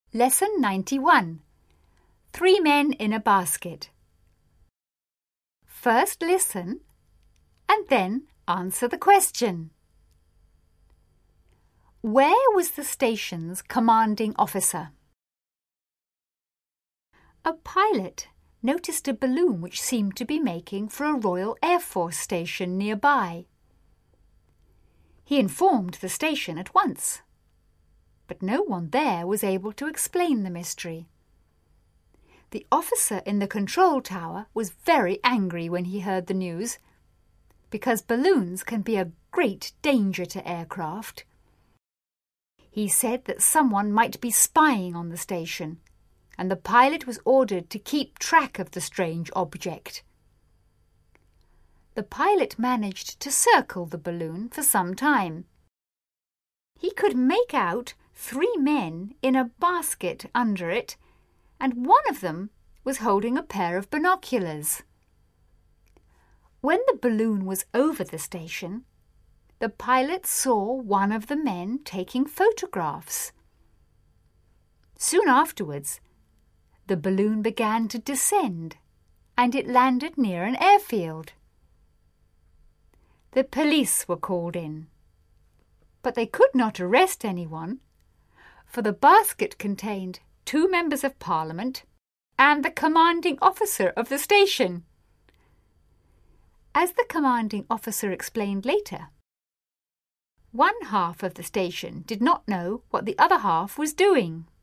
Lesson 91. 3 men in a basket. First listen and then answer the question. Where was the station's commanding officer? A pilot noticed a balloon which seemed to be making for a Royal Air Force station nearby. He informed the station at once, but no one there was able to explain the mystery. The officer in the control tower was very angry when he heard the news, because balloons can be a great danger to aircraft. He said that someone might be spying on the station, and the pilot was ordered to keep track of the strange object. The pilot managed to circle the balloon for some time. He could make out 3 men in a basket under it, and one of them was holding a pair of binoculars. When the balloon was over the station, the pilot saw one of the men taking photographs. Soon afterwards, the balloon began to descend, and it landed near an airfield. The police were called in, but they could not arrest anyone, for the basket contained 2 members of Parliament and the commanding officer of the station. As the commanding officer explained later, one half of the station did not know what the other half was doing.